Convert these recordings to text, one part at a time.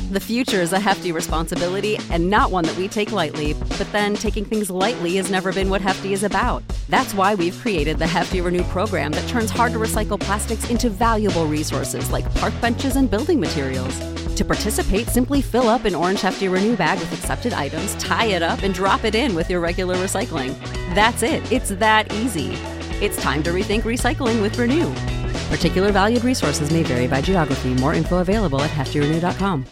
The future is a hefty responsibility and not one that we take lightly, but then taking things lightly has never been what Hefty is about. That's why we've created the Hefty Renew program that turns hard-to-recycle plastics into valuable resources like park benches and building materials. To participate, simply fill up an orange Hefty Renew bag with accepted items, tie it up, and drop it in with your regular recycling. That's it. It's that easy. It's time to rethink recycling with Renew. Particular valued resources may vary by geography. More info available at heftyrenew.com.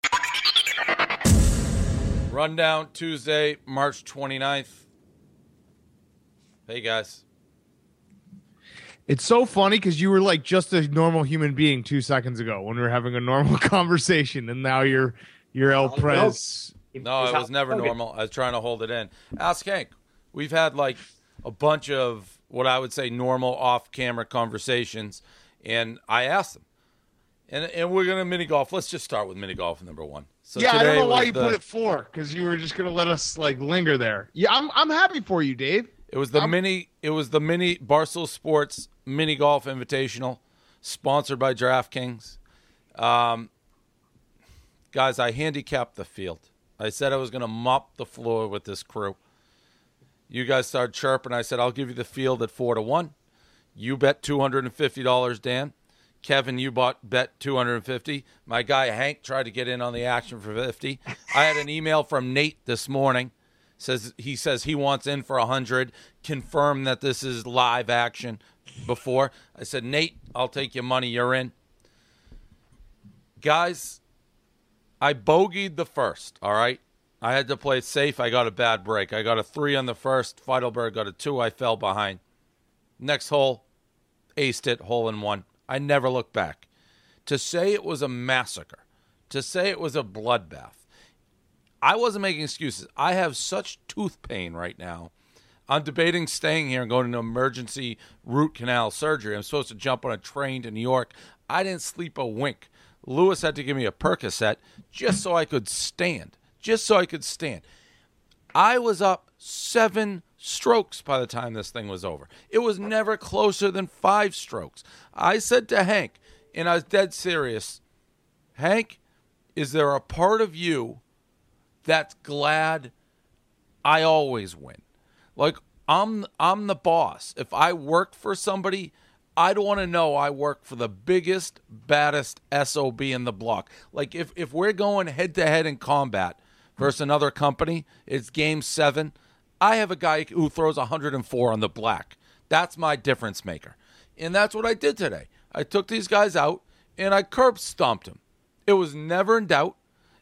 Rundown Tuesday, March 29th. Hey, guys. It's so funny because you were like just a normal human being 2 seconds ago when we were having a normal conversation, and now you're El Prez. No, it was never normal. I was trying to hold it in. Ask Hank. We've had like a bunch of what I would say normal off-camera conversations, and I asked him. And we're going to mini golf. Let's just start with mini golf number one. So yeah, I don't know why you put it 4, because you were just going to let us like linger there. Yeah, I'm happy for you, Dave. It was the mini Barstool Sports Mini Golf Invitational, sponsored by DraftKings. Guys, I handicapped the field. I said I was going to mop the floor with this crew. You guys started chirping. I said, I'll give you the field at 4-1. You bet $250, Dan. Kevin, you bet $250. My guy Hank tried to get in on the action for $50. I had an email from Nate this morning. He says he wants in for $100. Confirm that this is live action before. I said, Nate, I'll take your money. You're in. Guys, I bogeyed the first, all right? I had to play it safe. I got a bad break. I got a 3 on the first. Feidelberg got a 2. I fell behind. Next hole, aced it, hole in 1. I never looked back. To say it was a massacre, to say it was a bloodbath, I wasn't making excuses. I have such tooth pain right now. I'm debating staying here and going into emergency root canal surgery. I'm supposed to jump on a train to New York. I didn't sleep a wink. Lewis had to give me a Percocet just so I could stand. I was up 7 strokes by the time this thing was over. It was never closer than 5 strokes. I said to Hank, and I was dead serious, Hank, is there a part of you that's glad I always win? Like, I'm the boss. If I work for somebody, I'd want to know I work for the biggest, baddest SOB in the block. Like, if we're going head-to-head in combat versus another company, it's game 7, I have a guy who throws 104 on the black. That's my difference maker. And that's what I did today. I took these guys out, and I curb stomped them. It was never in doubt.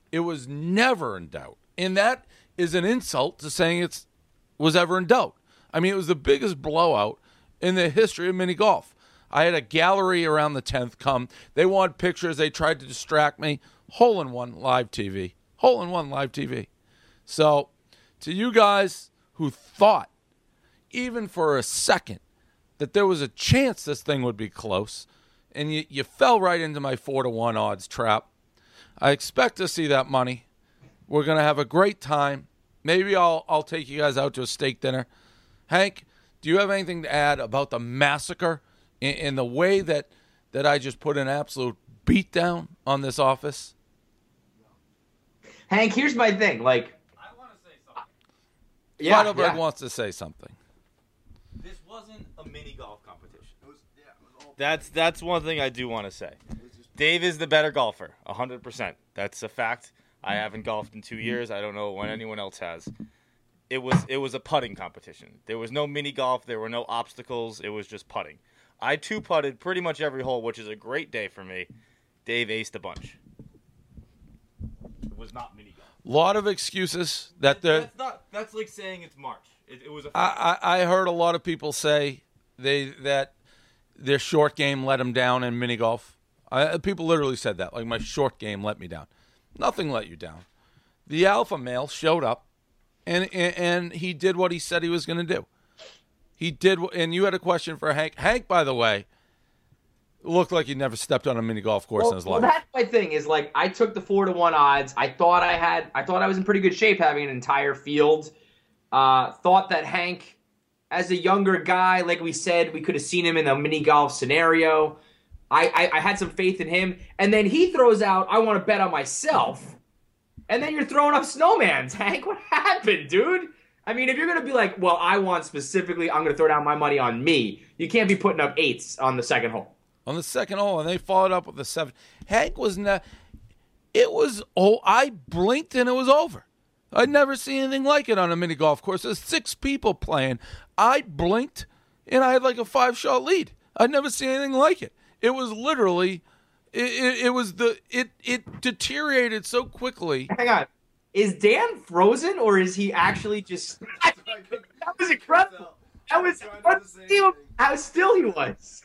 And that is an insult to saying it was ever in doubt. I mean, it was the biggest blowout in the history of mini golf. I had a gallery around the 10th come. They wanted pictures. They tried to distract me. Hole in one live TV. So, to you guys who thought, even for a second, that there was a chance this thing would be close, and you fell right into my 4-1 odds trap, I expect to see that money. We're going to have a great time. Maybe I'll take you guys out to a steak dinner. Hank, do you have anything to add about the massacre in the way that I just put an absolute beatdown on this office? Hank, here's my thing. Like, I want to say something. Feidelberg wants to say something. This wasn't a mini golf competition. That's one thing I do want to say. Dave is the better golfer, 100%. That's a fact. I haven't golfed in 2 years. I don't know when anyone else has. It was a putting competition. There was no mini golf. There were no obstacles. It was just putting. I 2-putted pretty much every hole, which is a great day for me. Dave aced a bunch. It was not mini golf. A lot of excuses that's like saying it's March. It was a I heard a lot of people say that their short game let them down in mini golf. People literally said that, like, my short game let me down. Nothing let you down. The alpha male showed up, and he did what he said he was going to do. He did, and you had a question for Hank. Hank, by the way, looked like he never stepped on a mini golf course in his life. Well, that's my thing. Is like I took the 4-1 odds. I thought I was in pretty good shape having an entire field. Thought that Hank, as a younger guy, like we said, we could have seen him in a mini golf scenario. I had some faith in him, and then he throws out, I want to bet on myself, and then you're throwing up snowmans, Hank. What happened, dude? I mean, if you're going to be like, well, I want specifically, I'm going to throw down my money on me, you can't be putting up 8s on the second hole. On the second hole, and they followed up with the 7. Hank was not. I blinked and it was over. I'd never seen anything like it on a mini golf course. There's 6 people playing. I blinked and I had like a 5-shot lead. I'd never seen anything like it. It was literally, it deteriorated so quickly. Hang on. Is Dan frozen or is he actually just? That was incredible. That was how still he was.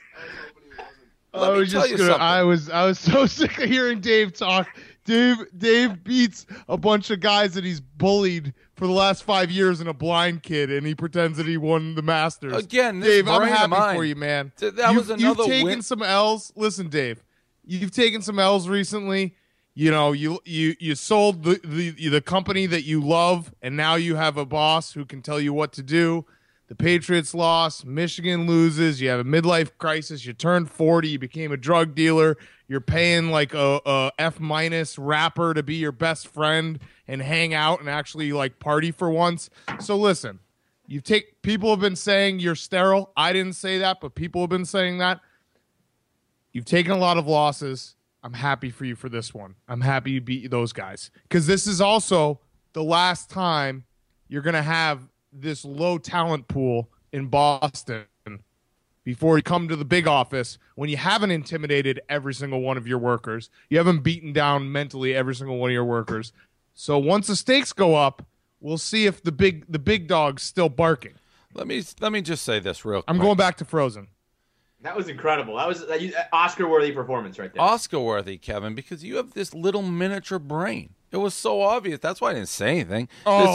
I was so sick of hearing Dave talk. Dave beats a bunch of guys that he's bullied for the last 5 years in a blind kid, and he pretends that he won the Masters. Again, Dave, I'm happy for you, man. You've taken some L's. Listen, Dave, you've taken some L's recently. You know, you sold the company that you love, and now you have a boss who can tell you what to do. The Patriots lost. Michigan loses. You have a midlife crisis. You turned 40. You became a drug dealer. You're paying like a F- rapper to be your best friend and hang out and actually like party for once. So listen, people have been saying you're sterile. I didn't say that, but people have been saying that. You've taken a lot of losses. I'm happy for you for this one. I'm happy you beat those guys because this is also the last time you're going to have this low talent pool in Boston before you come to the big office when you haven't intimidated every single one of your workers. You haven't beaten down mentally every single one of your workers. So once the stakes go up, we'll see if the big dog's still barking. Let me just say this real quick. I'm going back to Frozen. That was incredible. That was Oscar-worthy performance right there. Oscar-worthy, Kevin, because you have this little miniature brain. It was so obvious. That's why I didn't say anything.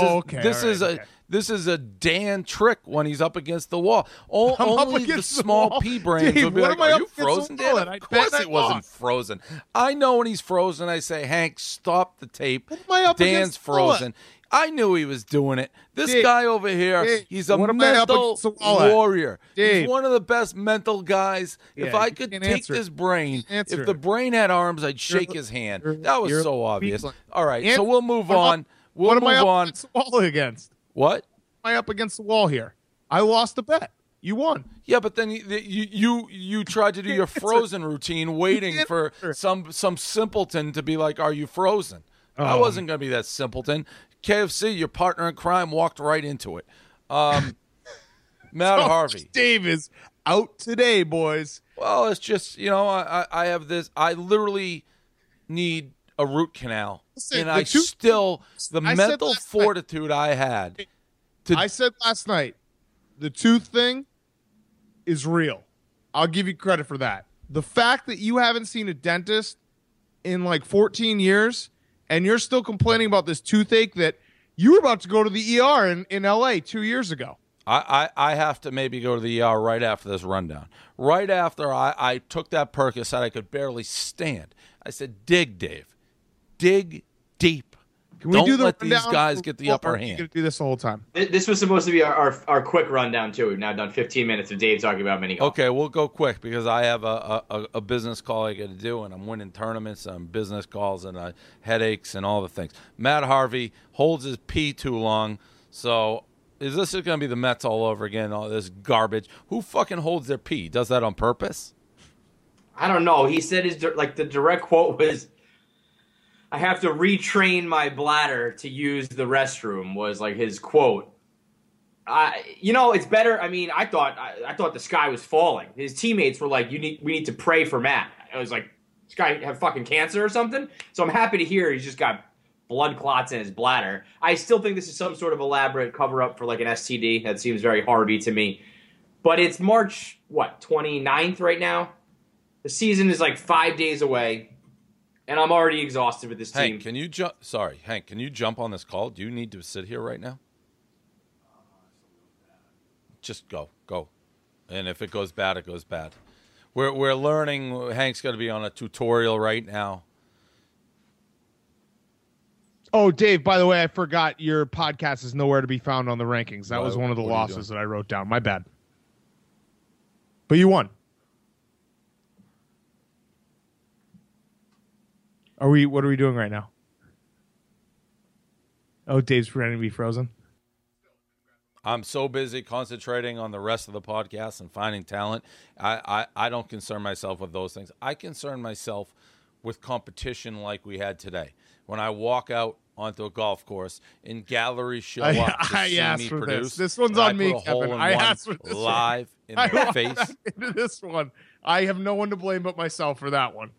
This is a Dan trick when he's up against the wall. Only the small pea brains would be like, "Are you frozen, Dan?" Of course it wasn't frozen. I know when he's frozen. I say, "Hank, stop the tape." Dan's frozen. I knew he was doing it. This guy over here, he's a mental warrior. He's one of the best mental guys. If I could take this brain, if the brain had arms, I'd shake his hand. That was so obvious. All right, so we'll move on. What am I up against the wall against? What? Am I up against the wall here? I lost the bet. You won. Yeah, but then you tried to do your frozen routine, waiting for some simpleton to be like, "Are you frozen?" I wasn't going to be that simpleton. KFC, your partner in crime, walked right into it. Matt Harvey. Dave is out today, boys. Well, it's just, I have this. I literally need a root canal. Listen, and the mental fortitude I had. I said last night, the tooth thing is real. I'll give you credit for that. The fact that you haven't seen a dentist in like 14 years and you're still complaining about this toothache that you were about to go to the ER in LA 2 years ago. I have to maybe go to the ER right after this rundown. Right after I took that Percocet, I could barely stand. I said, dig, Dave. Dig deep. Can we Don't let these guys get the upper hand. You're going to do this the whole time. This was supposed to be our quick rundown, too. We've now done 15 minutes of Dave talking about mini golf. Okay, we'll go quick because I have a business call I got to do, and I'm winning tournaments and business calls and headaches and all the things. Matt Harvey holds his pee too long, so is this going to be the Mets all over again, all this garbage? Who fucking holds their pee? Does that on purpose? I don't know. He said the direct quote was, "I have to retrain my bladder to use the restroom," was like his quote. It's better. I mean, I thought the sky was falling. His teammates were like, we need to pray for Matt. I was like, this guy have fucking cancer or something? So I'm happy to hear he's just got blood clots in his bladder. I still think this is some sort of elaborate cover-up for like an STD. That seems very Harvey to me. But it's March, 29th right now? The season is like 5 days away. And I'm already exhausted with this team. Hank, can you jump? Sorry, Hank, can you jump on this call? Do you need to sit here right now? Just go. And if it goes bad, it goes bad. We're learning. Hank's going to be on a tutorial right now. Oh, Dave, by the way, I forgot your podcast is nowhere to be found on the rankings. That was one of the losses that I wrote down. My bad. But you won. What are we doing right now? Oh, Dave's pretending to be frozen. I'm so busy concentrating on the rest of the podcast and finding talent. I don't concern myself with those things. I concern myself with competition like we had today. When I walk out onto a golf course and galleries show up to see me produce. This one's on me, Kevin. I asked for this live in the face. Into this one. I have no one to blame but myself for that one.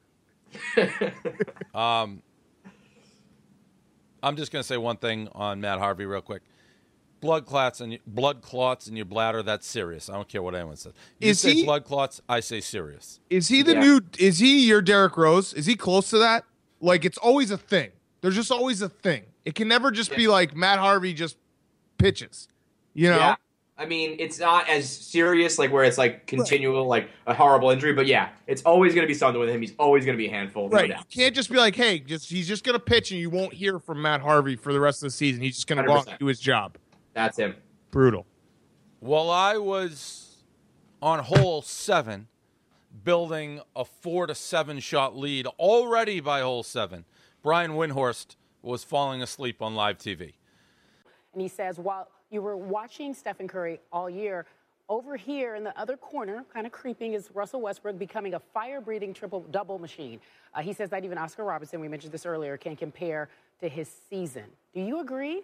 I'm just going to say one thing on Matt Harvey real quick. Blood clots in your bladder, that's serious. I don't care what anyone says. You say blood clots, I say serious. Is he is he your Derrick Rose? Is he close to that? Like, it's always a thing. There's just always a thing. It can never just be like Matt Harvey just pitches. You know? Yeah. I mean, it's not as serious, like where it's like continual, like a horrible injury. But yeah, it's always going to be something with him. He's always going to be a handful. Right. No doubt. You can't just be like, hey, he's just going to pitch and you won't hear from Matt Harvey for the rest of the season. He's just going to go out and do his job. That's him. Brutal. Well, I was on hole 7 building a 4-7 shot lead already by hole 7. Brian Windhorst was falling asleep on live TV. And he says, while you were watching Stephen Curry all year, over here in the other corner, kind of creeping, is Russell Westbrook becoming a fire-breathing triple-double machine. He says that even Oscar Robertson, we mentioned this earlier, can compare to his season. Do you agree?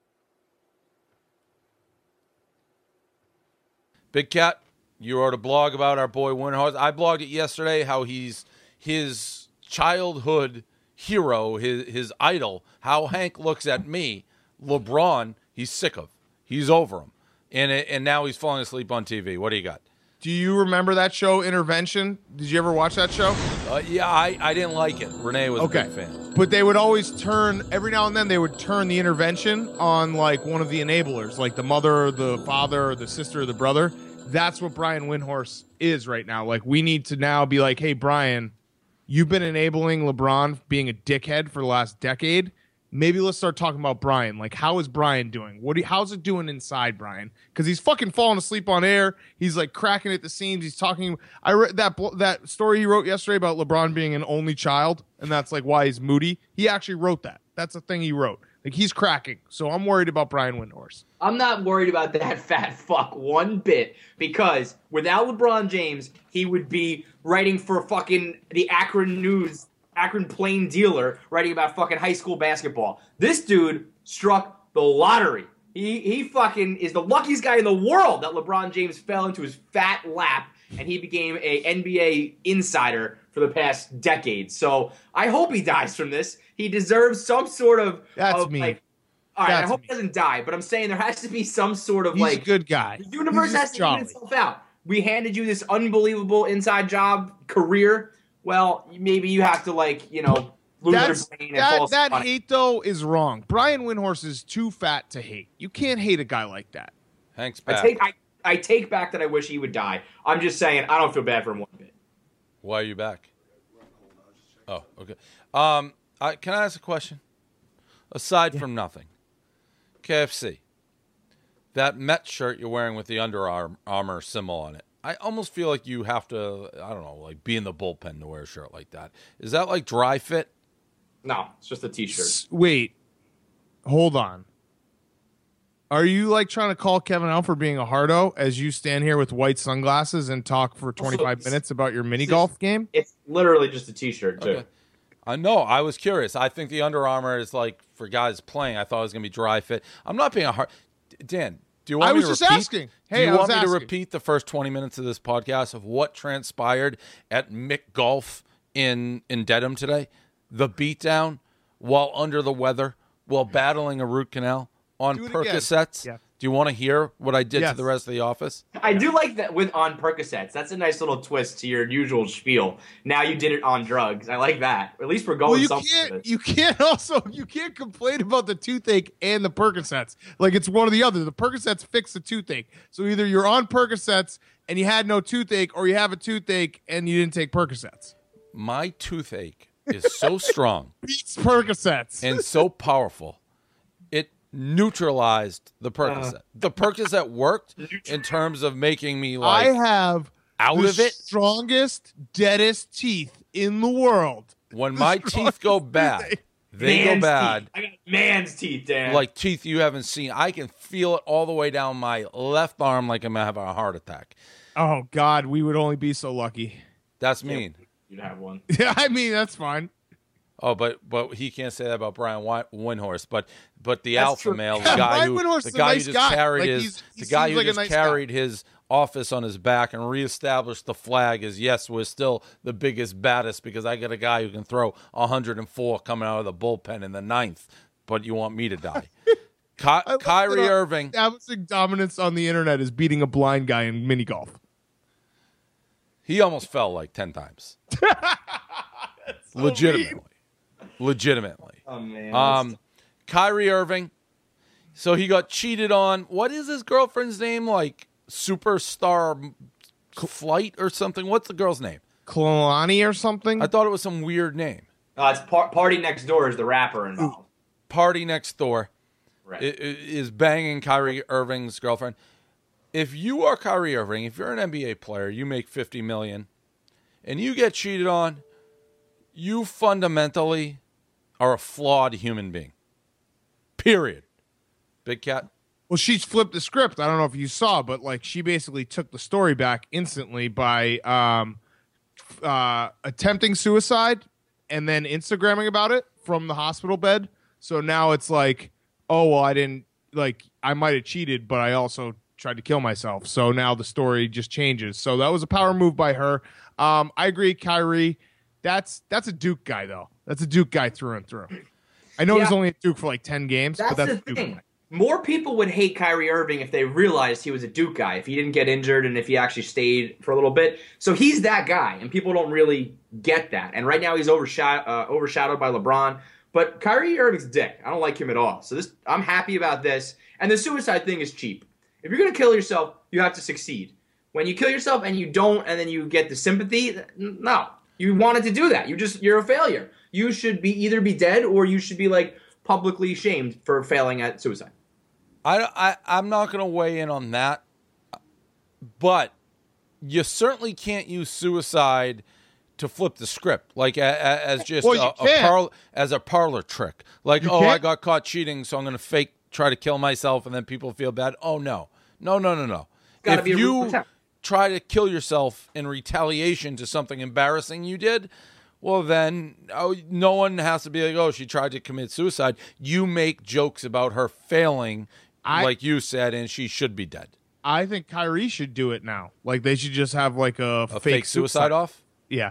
Big Cat, you wrote a blog about our boy Windhorst. I blogged it yesterday how he's his childhood hero, his idol, how Hank looks at me, LeBron, he's sick of. He's over him. And now he's falling asleep on TV. What do you got? Do you remember that show, Intervention? Did you ever watch that show? Yeah, I didn't like it. Renee was a big fan. But they would always every now and then they would turn the intervention on like one of the enablers, like the mother or the father or the sister or the brother. That's what Brian Windhorst is right now. Like, we need to now be like, hey, Brian, you've been enabling LeBron being a dickhead for the last decade. Maybe let's start talking about Brian. Like, how is Brian doing? How's it doing inside, Brian? Because he's fucking falling asleep on air. He's like cracking at the seams. He's talking. I read that story he wrote yesterday about LeBron being an only child, and that's like why he's moody. He actually wrote that. That's a thing he wrote. Like, he's cracking. So I'm worried about Brian Windhorst. I'm not worried about that fat fuck one bit, because without LeBron James, he would be writing for fucking the Akron News, Akron Plain Dealer, writing about fucking high school basketball. This dude struck the lottery. He fucking is the luckiest guy in the world that LeBron James fell into his fat lap and he became a NBA insider for the past decade. So I hope he dies from this. He deserves some sort of me. Like, all right, I hope he doesn't die, but I'm saying there has to be some sort of He's a good guy. The universe has to even itself out. We handed you this unbelievable inside job career. Well, maybe you have to lose your brain and fall asleep. That hate, though, is wrong. Brian Windhorst is too fat to hate. You can't hate a guy like that. Hank's back. I take back that I wish he would die. I'm just saying I don't feel bad for him one bit. Why are you back? Oh, okay. Can I ask a question? Aside from nothing, KFC, that Met shirt you're wearing with the Under Armour symbol on it, I almost feel like you have to, I don't know, like be in the bullpen to wear a shirt like that. Is that like dry fit? No, it's just a T-shirt. Wait, hold on. Are you like trying to call Kevin out for being a hardo as you stand here with white sunglasses and talk for 25 minutes about your mini golf game? It's literally just a T-shirt, too. Okay. I know. I was curious. I think the Under Armour is like for guys playing. I thought it was going to be dry fit. I'm not being a hard. Dan, do you want me to repeat? Asking. Hey, do you want me to repeat the first 20 minutes of this podcast of what transpired at Mick Golf in Dedham today? The beatdown while under the weather, while battling a root canal on Percocets. Yeah. Do you want to hear what I did to the rest of the office? I do like that on Percocets. That's a nice little twist to your usual spiel. Now you did it on drugs. I like that. At least we're going somewhere. You can't complain about the toothache and the Percocets. Like, it's one or the other. The Percocets fix the toothache. So either you're on Percocets and you had no toothache, or you have a toothache and you didn't take Percocets. My toothache is so strong. Beats Percocets. And so powerful. It neutralized the Percocet. The Percocet worked in terms of making me like I have out of it. Strongest, deadest teeth in the world. when my teeth go bad, they go bad. Teeth. I got man's teeth, Dan. Like teeth you haven't seen. I can feel it all the way down my left arm like I'm going to have a heart attack. Oh, God, we would only be so lucky. That's mean. You'd have one. Yeah, I mean, that's fine. Oh, but he can't say that about Brian Windhorst. But the That's alpha true. male, Yeah, the guy Brian who Windhorst the is a guy nice who guy. just carried Like, his he the guy seems who like a just nice carried his office on his back and reestablished the flag as yes, we're still the biggest, baddest because I got a guy who can throw 104 coming out of the bullpen in the ninth. But you want me to die? Kyrie Irving. Establishing dominance on the internet is beating a blind guy in mini golf. He almost fell like 10 times. Legitimately. Oh man. Kyrie Irving. So he got cheated on. What is his girlfriend's name? Like Superstar Flight or something? What's the girl's name? Kalani or something? I thought it was some weird name. It's Party Next Door is the rapper involved. Party Next Door Right. is banging Kyrie Irving's girlfriend. If you are Kyrie Irving, if you're an NBA player, you make $50 million, and you get cheated on, you fundamentally are a flawed human being. Period. Big Cat? Well, she's flipped the script. I don't know if you saw, but like she basically took the story back instantly by attempting suicide and then Instagramming about it from the hospital bed. So now it's like, oh, well, I might have cheated, but I also tried to kill myself. So now the story just changes. So that was a power move by her. I agree, Kyrie. That's a Duke guy, though. That's a Duke guy through and through. I know he's only at Duke for like 10 games, but that's the a Duke thing. guy. More people would hate Kyrie Irving if they realized he was a Duke guy, if he didn't get injured and if he actually stayed for a little bit. So he's that guy, and people don't really get that. And right now he's overshadowed by LeBron. But Kyrie Irving's a dick. I don't like him at all. So I'm happy about this. And the suicide thing is cheap. If you're going to kill yourself, you have to succeed. When you kill yourself and you don't, and then you get the sympathy, no. You wanted to do that. You're a failure. You should either be dead or you should be like publicly shamed for failing at suicide. I'm not going to weigh in on that, but you certainly can't use suicide to flip the script, like as just a parlor trick. Like, I got caught cheating, so I'm going to try to kill myself, and then people feel bad. Oh, no. If you try to kill yourself in retaliation to something embarrassing you did, well, then no one has to be like, oh, she tried to commit suicide. You make jokes about her failing, like you said, and she should be dead. I think Kyrie should do it now. Like, they should just have like a fake suicide off? Yeah.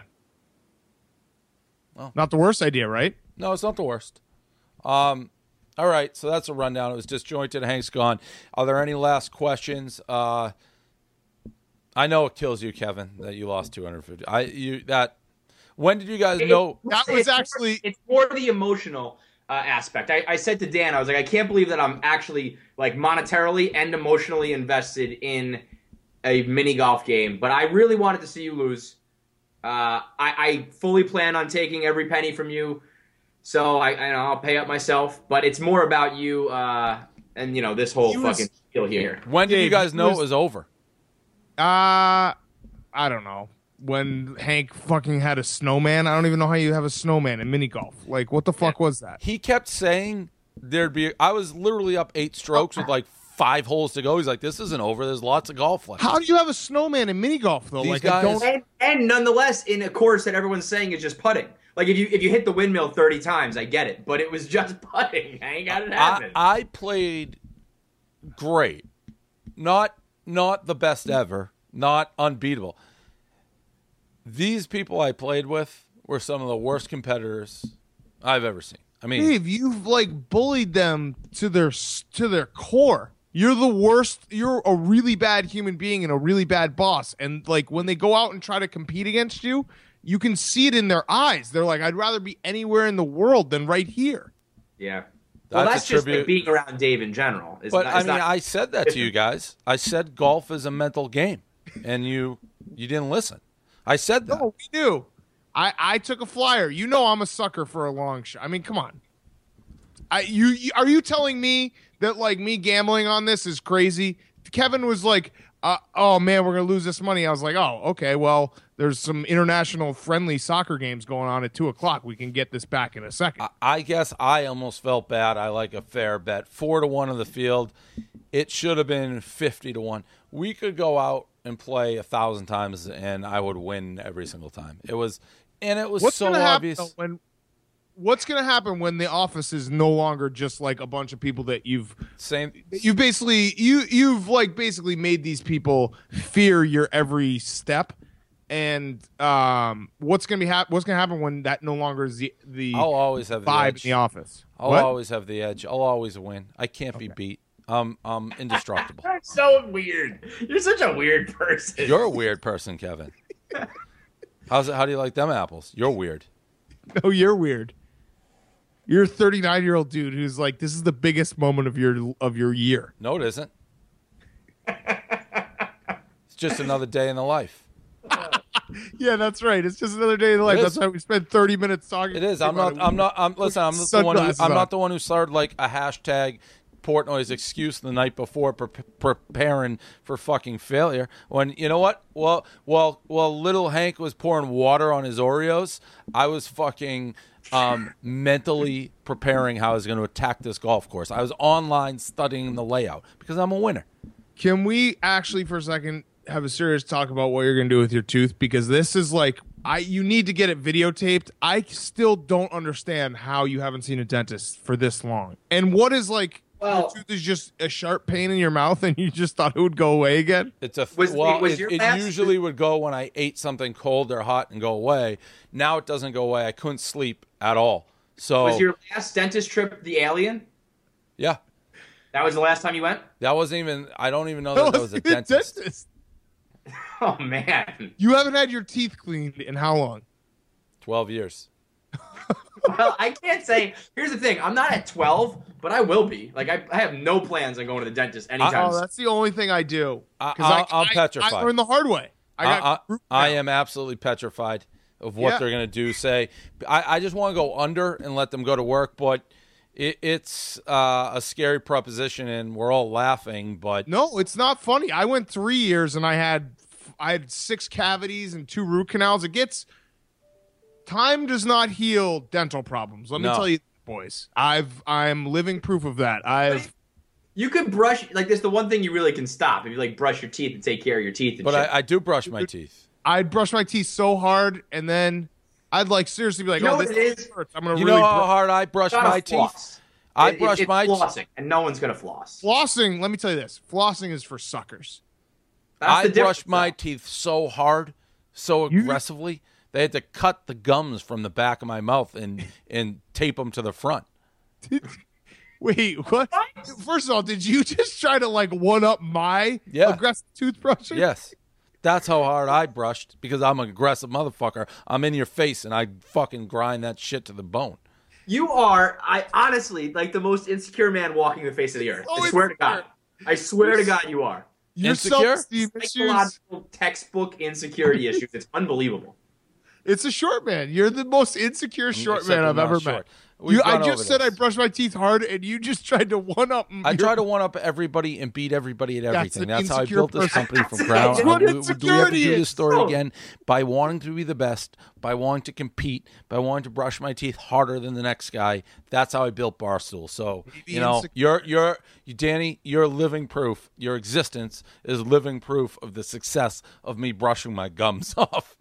Well, not the worst idea, right? No, it's not the worst. All right, so that's a rundown. It was disjointed. Hank's gone. Are there any last questions? I know it kills you, Kevin, that you lost 250. When did you guys know? It's more the emotional aspect. I said to Dan, I was like, I can't believe that I'm actually like monetarily and emotionally invested in a mini golf game, but I really wanted to see you lose. I fully plan on taking every penny from you, so I'll pay up myself. But it's more about you and this whole fucking deal here. When did you guys know it was over? I don't know. When Hank fucking had a snowman. I don't even know how you have a snowman in mini golf. Like, what the fuck was that? He kept saying I was literally up 8 strokes with like 5 holes to go. He's like, this isn't over. There's lots of golf left. How do you have a snowman in mini golf though? These like, guys, and nonetheless, in a course that everyone's saying is just putting. Like if you hit the windmill 30 times, I get it, but it was just putting. I ain't got it happen. I played great, not the best ever, not unbeatable. These people I played with were some of the worst competitors I've ever seen. I mean, Dave, you've like bullied them to their core. You're the worst. You're a really bad human being and a really bad boss. And like when they go out and try to compete against you, you can see it in their eyes. They're like, I'd rather be anywhere in the world than right here. Yeah. Well, that's just like being around Dave in general. I said that to you guys. I said golf is a mental game, and you didn't listen. I said that. No, we do. I took a flyer. You know I'm a sucker for a long shot. I mean, come on. Are you telling me that like me gambling on this is crazy? Kevin was like, oh man, we're going to lose this money. I was like, oh, okay, well, there's some international friendly soccer games going on at 2:00. We can get this back in a second. I guess I almost felt bad. I like a fair bet. 4-1 on the field. It should have been 50-1. We could go out and play 1,000 times, and I would win every single time. It was so obvious. What's going to happen when the office is no longer just like a bunch of people that you've basically made these people fear your every step? And what's going to happen when that no longer is the I'll always have the vibe edge in the office? I'll always have the edge. I'll always win. I can't be beat. I'm indestructible. That's so weird. You're such a weird person. You're a weird person, Kevin. How do you like them apples? You're weird. No, you're weird. You're a 39-year-old dude who's like, this is the biggest moment of your year. No, it isn't. It's just another day in the life. Yeah, that's right. It's just another day in the life. That's why we spent 30 minutes talking. It is. I'm not the one who started like a hashtag Portnoy's excuse the night before preparing for fucking failure. When, you know what? Well, little Hank was pouring water on his Oreos, I was fucking mentally preparing how I was going to attack this golf course. I was online studying the layout because I'm a winner. Can we actually for a second have a serious talk about what you're going to do with your tooth? Because this is like, you need to get it videotaped. I still don't understand how you haven't seen a dentist for this long. And what is like, your tooth is just a sharp pain in your mouth and you just thought it would go away again? It usually would go when I ate something cold or hot and go away. Now it doesn't go away. I couldn't sleep at all. So was your last dentist trip the Alien? Yeah. That was the last time you went? That wasn't even, I don't even know that was a dentist. Oh, man. You haven't had your teeth cleaned in how long? 12 years. Well, I can't say. Here's the thing. I'm not at 12, but I will be. Like, I have no plans on going to the dentist anytime soon. That's the only thing I do. I'm petrified. I learned the hard way. I am absolutely petrified of what they're going to do. I just want to go under and let them go to work, but it's a scary proposition, and we're all laughing. But no, it's not funny. I went 3 years, and I had 6 cavities and 2 root canals. Time does not heal dental problems. Let me tell you, boys. I'm living proof of that. You could brush like this. The one thing you really can stop if you like brush your teeth and take care of your teeth. But I do brush my teeth. I'd brush my teeth so hard, and then I'd like seriously be like, you know what this hurts. I'm gonna. You know how hard I brush my teeth? I brush my flossing, and no one's gonna floss. Flossing. Let me tell you this. Flossing is for suckers. I brush my teeth so hard, so aggressively. They had to cut the gums from the back of my mouth and tape them to the front. Wait, what? First of all, did you just try to like one up my aggressive toothbrushing? Yes. That's how hard I brushed because I'm an aggressive motherfucker. I'm in your face and I fucking grind that shit to the bone. You are, honestly, like the most insecure man walking the face of the earth. I swear to God. I swear to God you are. You're insecure? Psychological textbook insecurity issues. It's unbelievable. It's a short man. You're the most insecure short man I've ever met. I just said I brushed my teeth hard, and you just tried to one-up. I try to one-up everybody and beat everybody at everything. That's how I built this company from ground. Do we have to do this story again? By wanting to be the best, by wanting to compete, by wanting to brush my teeth harder than the next guy. That's how I built Barstool. So, you're Danny, you're living proof. Your existence is living proof of the success of me brushing my gums off.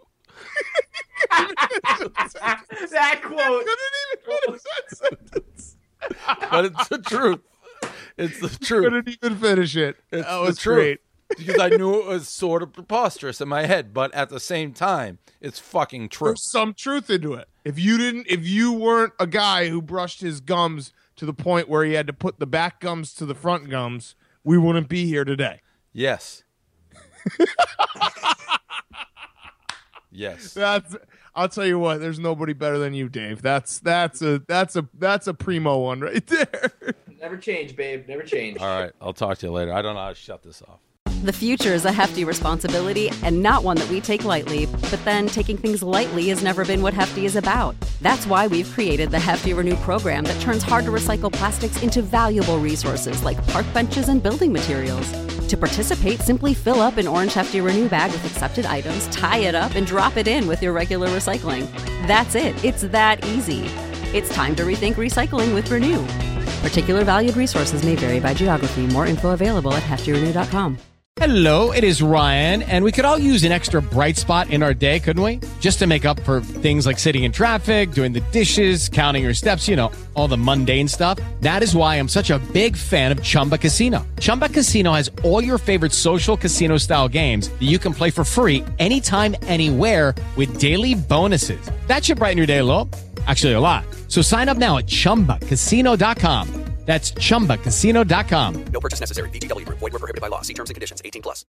That quote couldn't even finish that sentence. But it's the truth. It's the truth. Couldn't even finish it. That was great. Because I knew it was sort of preposterous in my head, but at the same time, it's fucking true. There's some truth into it. If you weren't a guy who brushed his gums to the point where he had to put the back gums to the front gums, we wouldn't be here today. Yes. Yes. I'll tell you what, there's nobody better than you, Dave. That's a primo one right there. Never change, babe. Never change. All right. I'll talk to you later. I don't know how to shut this off. The future is a hefty responsibility and not one that we take lightly. But then taking things lightly has never been what Hefty is about. That's why we've created the Hefty Renew program that turns hard to recycle plastics into valuable resources like park benches and building materials. To participate, simply fill up an Orange Hefty Renew bag with accepted items, tie it up, and drop it in with your regular recycling. That's it. It's that easy. It's time to rethink recycling with Renew. Particular valued resources may vary by geography. More info available at heftyrenew.com. Hello, it is Ryan, and we could all use an extra bright spot in our day, couldn't we? Just to make up for things like sitting in traffic, doing the dishes, counting your steps, all the mundane stuff. That is why I'm such a big fan of Chumba Casino. Chumba Casino has all your favorite social casino-style games that you can play for free anytime, anywhere with daily bonuses. That should brighten your day a little. Actually, a lot. So sign up now at ChumbaCasino.com. That's ChumbaCasino.com. No purchase necessary. VGW Group. Void where prohibited by law. See terms and conditions. 18+.